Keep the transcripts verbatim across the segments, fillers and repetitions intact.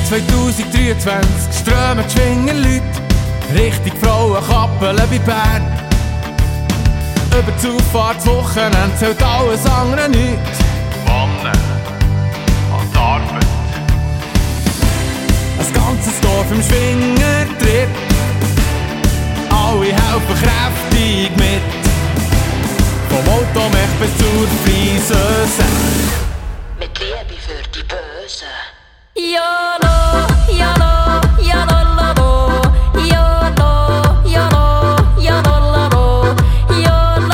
zwanzig dreiundzwanzig strömen die Schwingerleute Richtung Frauenkappeln bei Bern. Über die Zufahrtswochenende zählt alles andere nichts. Wanne, an die Arbeit. Ein ganzes Dorf im Schwingertrip, alle helfen kräftig mit. Vom Automech bis zur Friseuse. Mit Liebe für die Bösen. YOLO, YOLO, YOLO, YOLO, YOLO, YOLO, YOLO,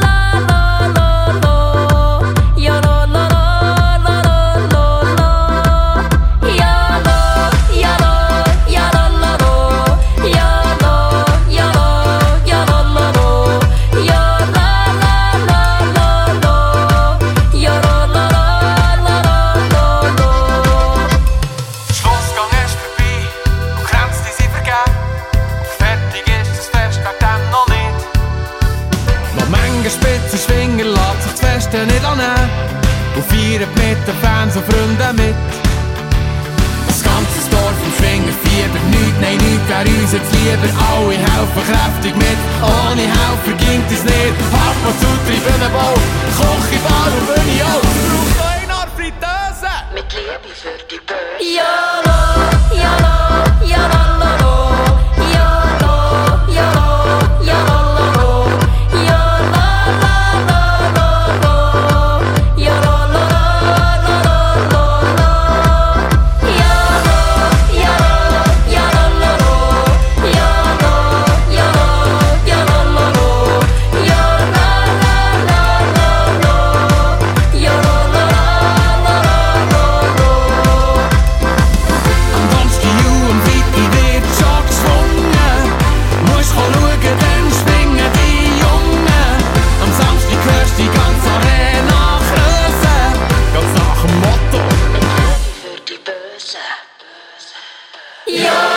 Spitzenschwinger lässt sich das Feste nicht annehmen und feiert mit den Fans und Freunden mit. Das ganze Dorf im Schwinger fiebert nichts, nein, nichts wäre uns jetzt lieber. Alle helfen kräftig mit, ohne Helfer ging es nicht. Papa zu Tribünenbau, Koch in Bar und Bühne auch. Es braucht noch eine Art Fritteuse. Mit Liebe für die Bösen. YOLO, YOLO, YOLO, YOLO, YOLO, YOLO. Bösen. YOLO.